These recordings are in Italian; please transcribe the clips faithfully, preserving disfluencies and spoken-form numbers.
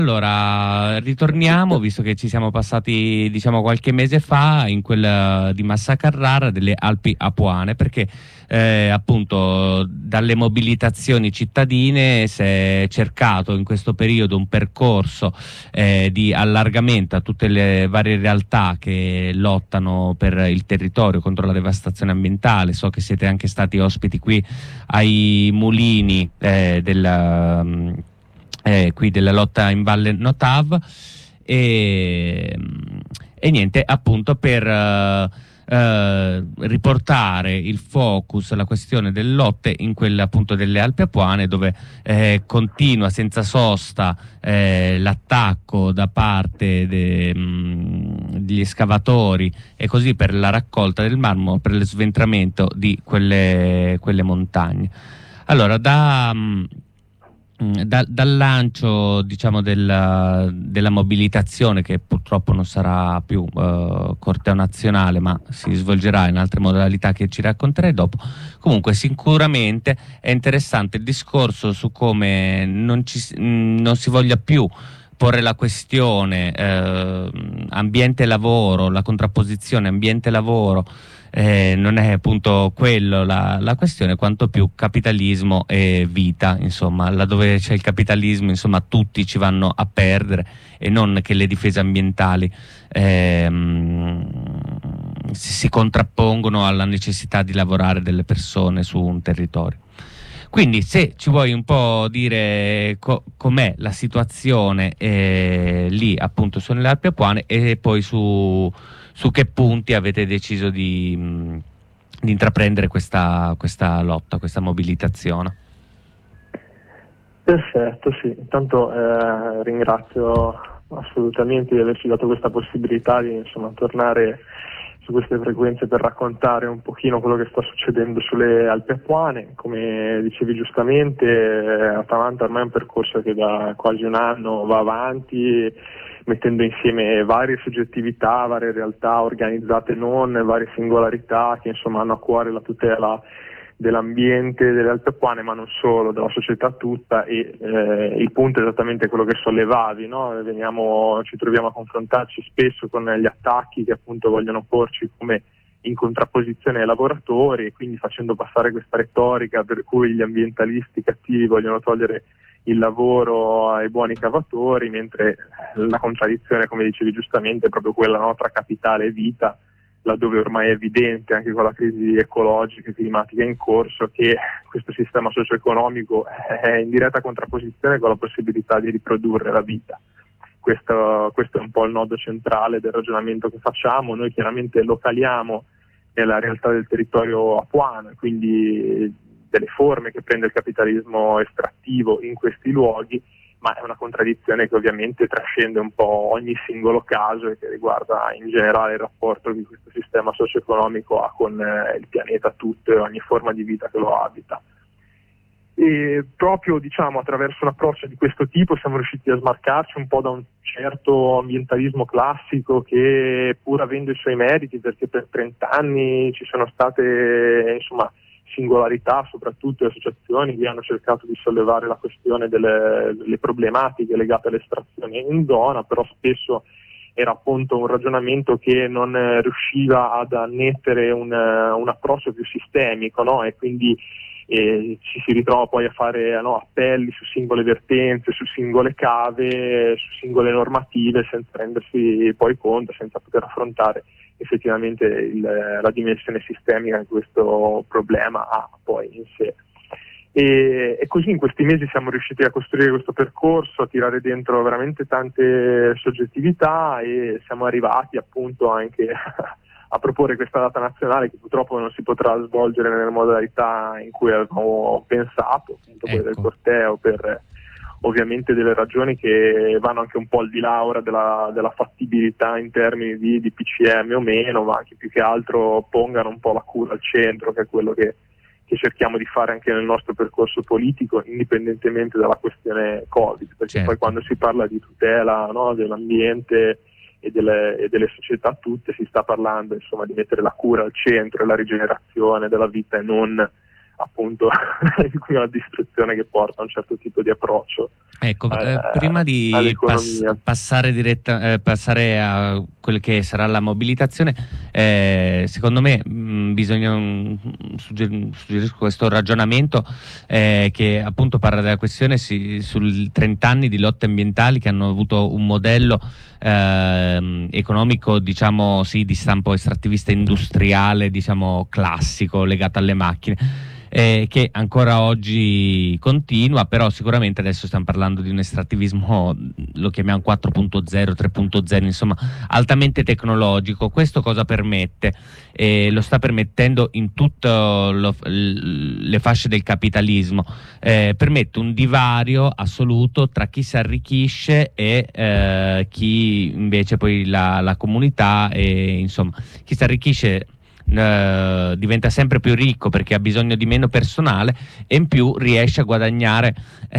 Allora, ritorniamo, visto che ci siamo passati, diciamo, qualche mese fa in quella di Massa Carrara delle Alpi Apuane, perché eh, appunto dalle mobilitazioni cittadine si è cercato in questo periodo un percorso eh, di allargamento a tutte le varie realtà che lottano per il territorio contro la devastazione ambientale. So che siete anche stati ospiti qui ai mulini eh, del... Eh, qui della lotta in Valle Notav e, e niente, appunto per eh, eh, riportare il focus, la questione delle lotte in quella appunto delle Alpi Apuane, dove eh, continua senza sosta eh, l'attacco da parte de, mh, degli escavatori e così per la raccolta del marmo, per lo sventramento di quelle, quelle montagne. Allora, da... Mh, Da, dal lancio, diciamo, della, della mobilitazione, che purtroppo non sarà più eh, corteo nazionale ma si svolgerà in altre modalità che ci racconterei dopo, comunque sicuramente è interessante il discorso su come non, ci, non si voglia più porre la questione eh, ambiente-lavoro, la contrapposizione ambiente-lavoro. Eh, non è appunto quello la, la questione, quanto più capitalismo e vita, insomma, laddove c'è il capitalismo, insomma, tutti ci vanno a perdere, e non che le difese ambientali ehm, si, si contrappongono alla necessità di lavorare delle persone su un territorio. Quindi, se ci vuoi un po' dire co- com'è la situazione eh, lì appunto sulle Alpi Apuane, e poi su su che punti avete deciso di, mh, di intraprendere questa, questa lotta, questa mobilitazione. Perfetto, sì. Intanto eh, ringrazio assolutamente di averci dato questa possibilità di, insomma, tornare su queste frequenze per raccontare un pochino quello che sta succedendo sulle Alpi Apuane. Come dicevi giustamente, Atalanta ormai è un percorso che da quasi un anno va avanti, mettendo insieme varie soggettività, varie realtà organizzate non, varie singolarità che insomma hanno a cuore la tutela dell'ambiente, delle Alpi Apuane, ma non solo, della società tutta. E eh, il punto è esattamente quello che sollevavi, no? Veniamo, ci troviamo a confrontarci spesso con gli attacchi che appunto vogliono porci come in contrapposizione ai lavoratori, e quindi facendo passare questa retorica per cui gli ambientalisti cattivi vogliono togliere il lavoro ai buoni cavatori, mentre la contraddizione, come dicevi giustamente, è proprio quella, no, tra capitale e vita, laddove ormai è evidente anche con la crisi ecologica e climatica in corso che questo sistema socio-economico è in diretta contrapposizione con la possibilità di riprodurre la vita. Questo, questo è un po' il nodo centrale del ragionamento che facciamo. Noi chiaramente lo caliamo nella realtà del territorio apuano, quindi delle forme che prende il capitalismo estrattivo in questi luoghi, ma è una contraddizione che ovviamente trascende un po' ogni singolo caso e che riguarda in generale il rapporto che questo sistema socio-economico ha con eh, il pianeta tutto e ogni forma di vita che lo abita. E proprio, diciamo, attraverso un approccio di questo tipo siamo riusciti a smarcarci un po' da un certo ambientalismo classico che, pur avendo i suoi meriti, perché per trent'anni ci sono state, insomma, singolarità, soprattutto associazioni che hanno cercato di sollevare la questione delle, delle problematiche legate all'estrazione in zona, però spesso era appunto un ragionamento che non eh, riusciva ad annettere un, un approccio più sistemico, no? E quindi eh, ci si ritrova poi a fare, no, appelli su singole vertenze, su singole cave, su singole normative, senza rendersi poi conto, senza poter affrontare effettivamente il, la dimensione sistemica che questo problema ha poi in sé. E, e così in questi mesi siamo riusciti a costruire questo percorso, a tirare dentro veramente tante soggettività, e siamo arrivati appunto anche a proporre questa data nazionale che purtroppo non si potrà svolgere nelle modalità in cui avevamo pensato, appunto quelle del corteo, per ovviamente delle ragioni che vanno anche un po' al di là ora della, della fattibilità in termini di, di P C M o meno, ma anche più che altro pongano un po' la cura al centro, che è quello che, che cerchiamo di fare anche nel nostro percorso politico, indipendentemente dalla questione Covid, perché certo. Poi quando si parla di tutela, no, dell'ambiente e delle, e delle società tutte, si sta parlando, insomma, di mettere la cura al centro e la rigenerazione della vita, e non appunto di una distruzione che porta a un certo tipo di approccio. Ecco, eh, eh, prima di pass- passare, diretta, eh, passare a quel che sarà la mobilitazione, eh, secondo me mh, bisogna um, sugger- suggerisco questo ragionamento eh, che appunto parla della questione si, sul trenta anni di lotte ambientali che hanno avuto un modello eh, economico, diciamo sì, di stampo estrattivista industriale, diciamo classico, legato alle macchine. Eh, che ancora oggi continua, però sicuramente adesso stiamo parlando di un estrattivismo, lo chiamiamo quattro punto zero, tre punto zero, insomma altamente tecnologico. Questo cosa permette? Eh, lo sta permettendo in tutte le fasce del capitalismo, eh, permette un divario assoluto tra chi si arricchisce e eh, chi invece poi la, la comunità, e insomma chi si arricchisce Uh, diventa sempre più ricco perché ha bisogno di meno personale e in più riesce a guadagnare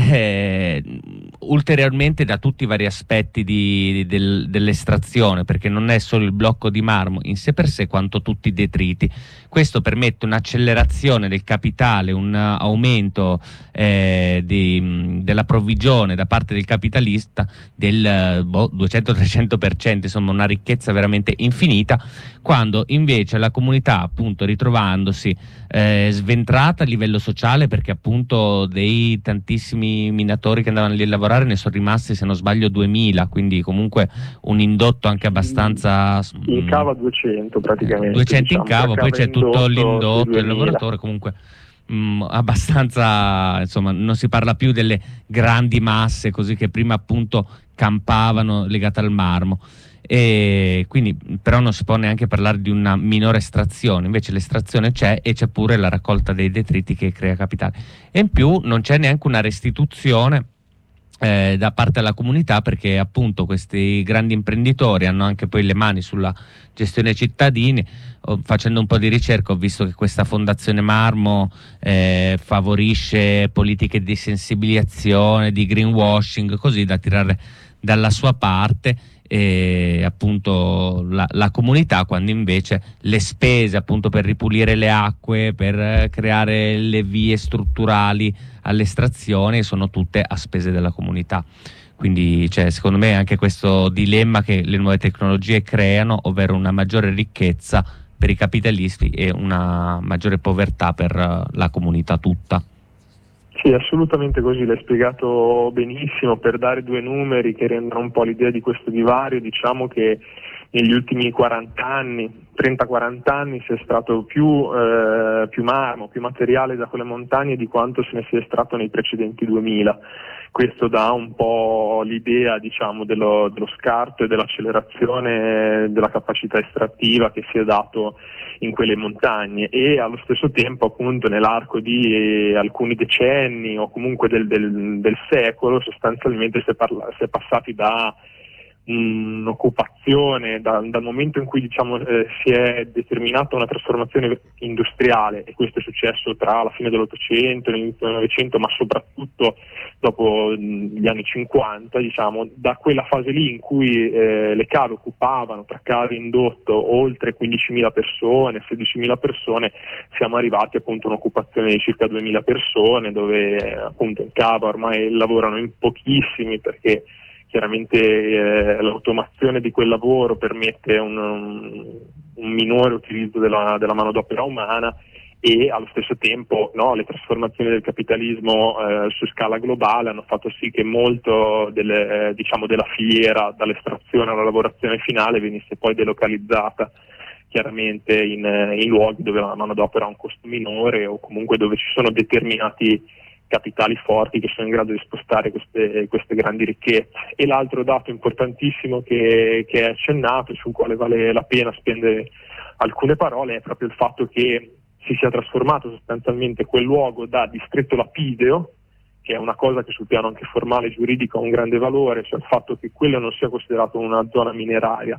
eh, ulteriormente da tutti i vari aspetti di, del, dell'estrazione, perché non è solo il blocco di marmo in sé per sé quanto tutti i detriti. Questo permette un'accelerazione del capitale, un aumento eh, di, della provvigione da parte del capitalista del boh, duecento trecento per cento, insomma una ricchezza veramente infinita, quando invece la comunità, appunto, ritrovandosi eh, sventrata a livello sociale, perché appunto dei tantissimi minatori che andavano lì a lavorare ne sono rimasti, se non sbaglio, duemila, quindi comunque un indotto anche abbastanza in cava duecento praticamente, duecento diciamo, in cava, poi c'è tutto l'indotto del lavoratore, comunque mh, abbastanza, insomma non si parla più delle grandi masse così che prima appunto campavano legate al marmo. E quindi però non si può neanche parlare di una minore estrazione, invece l'estrazione c'è e c'è pure la raccolta dei detriti che crea capitale, e in più non c'è neanche una restituzione eh, da parte della comunità, perché appunto questi grandi imprenditori hanno anche poi le mani sulla gestione cittadini. Oh, facendo un po' di ricerca ho visto che questa Fondazione Marmo eh, favorisce politiche di sensibilizzazione, di greenwashing, così da tirare dalla sua parte e appunto la, la comunità, quando invece le spese appunto per ripulire le acque, per creare le vie strutturali all'estrazione sono tutte a spese della comunità. Quindi cioè, secondo me anche questo dilemma che le nuove tecnologie creano, ovvero una maggiore ricchezza per i capitalisti e una maggiore povertà per la comunità tutta. Sì, assolutamente così, l'hai spiegato benissimo. Per dare due numeri che rendano un po' l'idea di questo divario, diciamo che negli ultimi quaranta anni, trenta quaranta anni, si è estratto più, eh, più marmo, più materiale da quelle montagne di quanto se ne sia estratto nei precedenti duemila. Questo dà un po' l'idea, diciamo, dello, dello scarto e dell'accelerazione della capacità estrattiva che si è dato in quelle montagne, e allo stesso tempo appunto nell'arco di eh, alcuni decenni o comunque del, del, del secolo sostanzialmente si è, parla- si è passati da un'occupazione, da, dal momento in cui diciamo eh, si è determinata una trasformazione industriale, e questo è successo tra la fine dell'Ottocento e l'inizio del Novecento, ma soprattutto dopo mh, gli anni cinquanta, diciamo, da quella fase lì in cui eh, le cave occupavano tra cave e indotto oltre quindicimila persone, sedicimila persone, siamo arrivati appunto a un'occupazione di circa duemila persone, dove eh, appunto in cava ormai lavorano in pochissimi, perché chiaramente eh, l'automazione di quel lavoro permette un, un, un minore utilizzo della, della manodopera umana, e allo stesso tempo no, le trasformazioni del capitalismo eh, su scala globale hanno fatto sì che molto delle, eh, diciamo della filiera dall'estrazione alla lavorazione finale venisse poi delocalizzata chiaramente in, in luoghi dove la manodopera ha un costo minore, o comunque dove ci sono determinati capitali forti che sono in grado di spostare queste, queste grandi ricchezze. E l'altro dato importantissimo che, che è accennato, sul quale vale la pena spendere alcune parole, è proprio il fatto che si sia trasformato sostanzialmente quel luogo da distretto lapideo, che è una cosa che sul piano anche formale e giuridico ha un grande valore, cioè il fatto che quello non sia considerato una zona mineraria,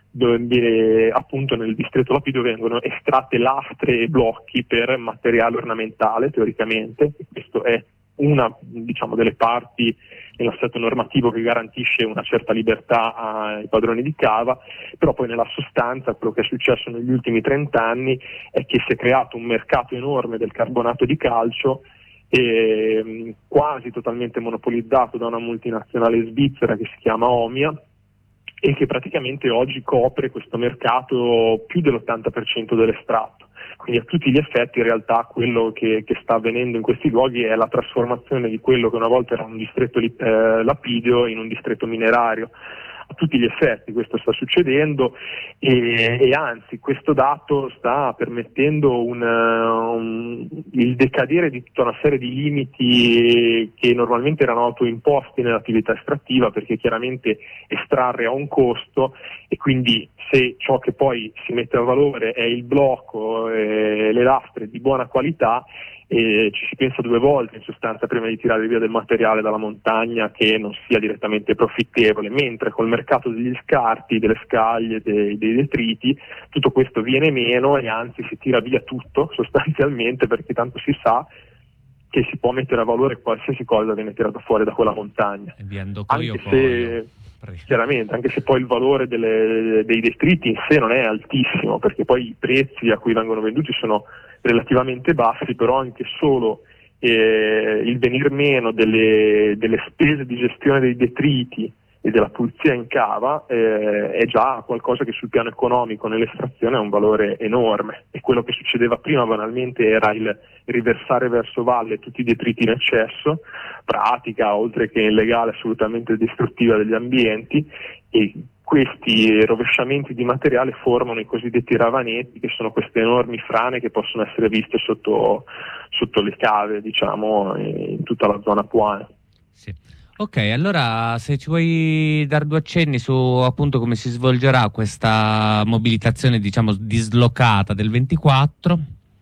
dove appunto nel distretto lapideo vengono estratte lastre e blocchi per materiale ornamentale teoricamente, e questo è una diciamo delle parti nell'assetto normativo che garantisce una certa libertà ai padroni di cava, però poi nella sostanza quello che è successo negli ultimi trenta anni è che si è creato un mercato enorme del carbonato di calcio, e, quasi totalmente monopolizzato da una multinazionale svizzera che si chiama Omia, e che praticamente oggi copre questo mercato più dell'ottanta per cento dell'estratto. Quindi a tutti gli effetti in realtà quello che, che sta avvenendo in questi luoghi è la trasformazione di quello che una volta era un distretto eh, lapidio in un distretto minerario. A tutti gli effetti questo sta succedendo, e, e anzi questo dato sta permettendo un, un, il decadere di tutta una serie di limiti che normalmente erano autoimposti nell'attività estrattiva, perché chiaramente estrarre ha un costo, e quindi se ciò che poi si mette a valore è il blocco e le lastre di buona qualità, e ci si pensa due volte in sostanza prima di tirare via del materiale dalla montagna che non sia direttamente profittevole, mentre col mercato degli scarti, delle scaglie, dei, dei detriti, tutto questo viene meno e anzi si tira via tutto sostanzialmente, perché tanto si sa che si può mettere a valore qualsiasi cosa viene tirata fuori da quella montagna. Anche se, chiaramente, anche se poi il valore delle, dei detriti in sé non è altissimo, perché poi i prezzi a cui vengono venduti sono relativamente bassi, però anche solo eh, il venir meno delle, delle spese di gestione dei detriti e della pulizia in cava eh, è già qualcosa che sul piano economico nell'estrazione ha un valore enorme, e quello che succedeva prima banalmente era il riversare verso valle tutti i detriti in eccesso, pratica oltre che illegale assolutamente distruttiva degli ambienti, e questi rovesciamenti di materiale formano i cosiddetti ravanetti, che sono queste enormi frane che possono essere viste sotto, sotto le cave, diciamo, in tutta la zona Apuana. Sì. Ok, allora se ci vuoi dare due accenni su appunto come si svolgerà questa mobilitazione, diciamo, dislocata del ventiquattro.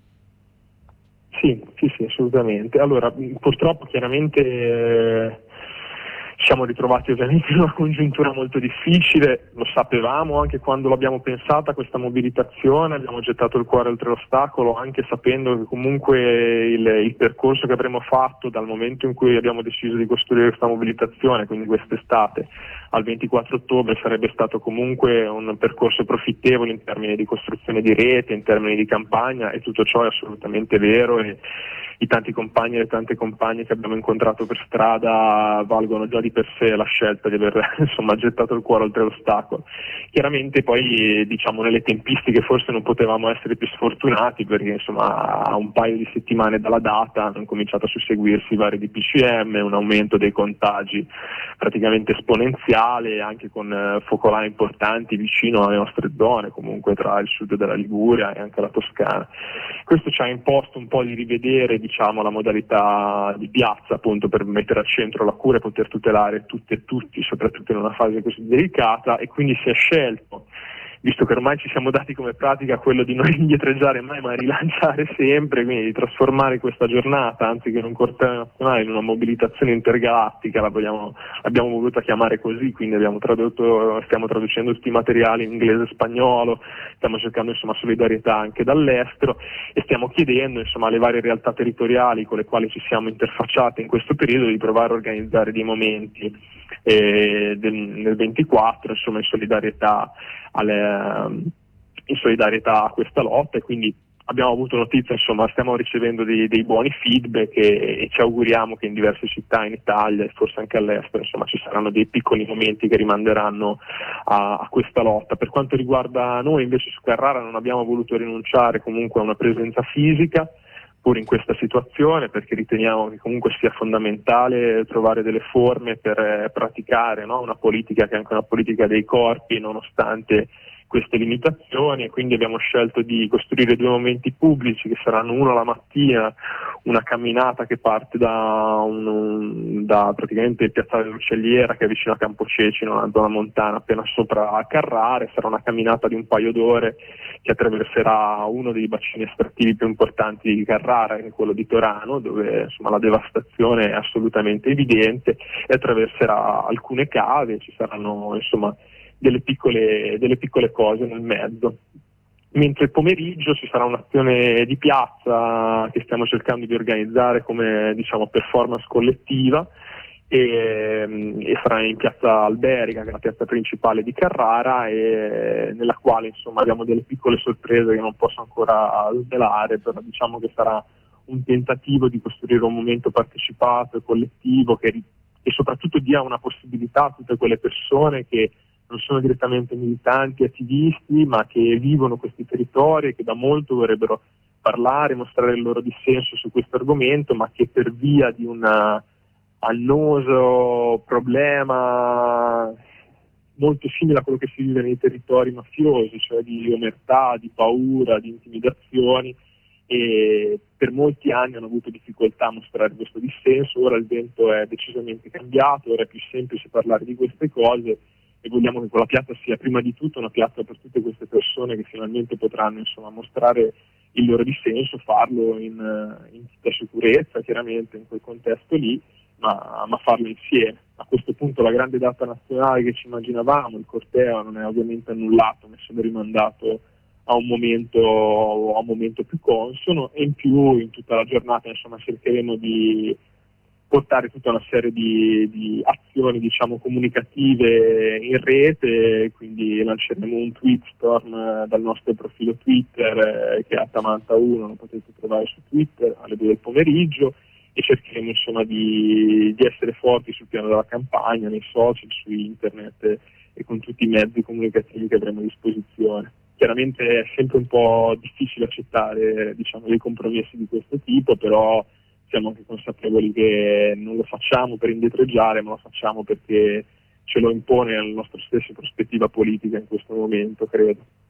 Sì, sì, sì, assolutamente. Allora, purtroppo chiaramente eh, ci siamo ritrovati ovviamente in una congiuntura molto difficile, lo sapevamo anche quando l'abbiamo pensata questa mobilitazione, abbiamo gettato il cuore oltre l'ostacolo, anche sapendo che comunque il, il percorso che avremmo fatto dal momento in cui abbiamo deciso di costruire questa mobilitazione, quindi quest'estate, al ventiquattro ottobre, sarebbe stato comunque un percorso profittevole in termini di costruzione di rete, in termini di campagna, e tutto ciò è assolutamente vero, e i tanti compagni e le tante compagne che abbiamo incontrato per strada valgono già di per sé la scelta di aver insomma gettato il cuore oltre l'ostacolo. Chiaramente poi diciamo nelle tempistiche forse non potevamo essere più sfortunati, perché insomma a un paio di settimane dalla data hanno cominciato a susseguirsi vari D P C M, un aumento dei contagi praticamente esponenziale, anche con eh, focolai importanti vicino alle nostre zone, comunque tra il sud della Liguria e anche la Toscana. Questo ci ha imposto un po' di rivedere diciamo la modalità di piazza, appunto per mettere al centro la cura e poter tutelare tutte e tutti, soprattutto in una fase così delicata, e quindi si è scelto, visto che ormai ci siamo dati come pratica quello di non indietreggiare mai ma rilanciare sempre, quindi di trasformare questa giornata, anziché in un corteo nazionale, in una mobilitazione intergalattica, la vogliamo, l'abbiamo voluta chiamare così, quindi abbiamo tradotto, stiamo traducendo tutti i materiali in inglese e spagnolo, stiamo cercando insomma solidarietà anche dall'estero, e stiamo chiedendo insomma alle varie realtà territoriali con le quali ci siamo interfacciati in questo periodo di provare a organizzare dei momenti eh, del, nel ventiquattro, insomma in solidarietà alle, in solidarietà a questa lotta, e quindi abbiamo avuto notizia, insomma stiamo ricevendo dei, dei buoni feedback, e, e ci auguriamo che in diverse città in Italia e forse anche all'estero insomma ci saranno dei piccoli momenti che rimanderanno a, a questa lotta. Per quanto riguarda noi invece su Carrara non abbiamo voluto rinunciare comunque a una presenza fisica pur in questa situazione, perché riteniamo che comunque sia fondamentale trovare delle forme per eh, praticare no? una politica che è anche una politica dei corpi nonostante queste limitazioni, e quindi abbiamo scelto di costruire due momenti pubblici che saranno uno la mattina, una camminata che parte da, un, da praticamente il piazzale dell'Uccelliera, che è vicino a Campocecino, una zona montana appena sopra Carrara. Sarà una camminata di un paio d'ore che attraverserà uno dei bacini estrattivi più importanti di Carrara, che è quello di Torano, dove insomma la devastazione è assolutamente evidente, e attraverserà alcune cave, ci saranno insomma delle piccole, delle piccole cose nel mezzo. Mentre il pomeriggio ci sarà un'azione di piazza che stiamo cercando di organizzare come diciamo performance collettiva, e, e sarà in piazza Alberica, che è la piazza principale di Carrara, e nella quale insomma abbiamo delle piccole sorprese che non posso ancora svelare, però diciamo che sarà un tentativo di costruire un momento partecipato e collettivo che, che soprattutto dia una possibilità a tutte quelle persone che non sono direttamente militanti, attivisti, ma che vivono questi territori e che da molto vorrebbero parlare, mostrare il loro dissenso su questo argomento, ma che per via di un annoso problema molto simile a quello che si vive nei territori mafiosi, cioè di omertà, di paura, di intimidazioni, e per molti anni hanno avuto difficoltà a mostrare questo dissenso. Ora il vento è decisamente cambiato, ora è più semplice parlare di queste cose e vogliamo che quella piazza sia prima di tutto una piazza per tutte queste persone che finalmente potranno insomma mostrare il loro dissenso, farlo in, in tutta sicurezza, chiaramente in quel contesto lì, ma, ma farlo insieme. A questo punto la grande data nazionale che ci immaginavamo, il corteo, non è ovviamente annullato, ma è solo rimandato a un momento, a un momento più consono, e in più in tutta la giornata insomma cercheremo di portare tutta una serie di, di azioni diciamo comunicative in rete, quindi lanceremo un tweet storm dal nostro profilo Twitter eh, che è Atamanta uno, lo potete trovare su Twitter alle due del pomeriggio, e cercheremo insomma di, di essere forti sul piano della campagna, nei social, su internet e, e con tutti i mezzi comunicativi che avremo a disposizione. Chiaramente è sempre un po' difficile accettare diciamo dei compromessi di questo tipo, però siamo anche consapevoli che non lo facciamo per indietreggiare, ma lo facciamo perché ce lo impone la nostra stessa prospettiva politica in questo momento, credo.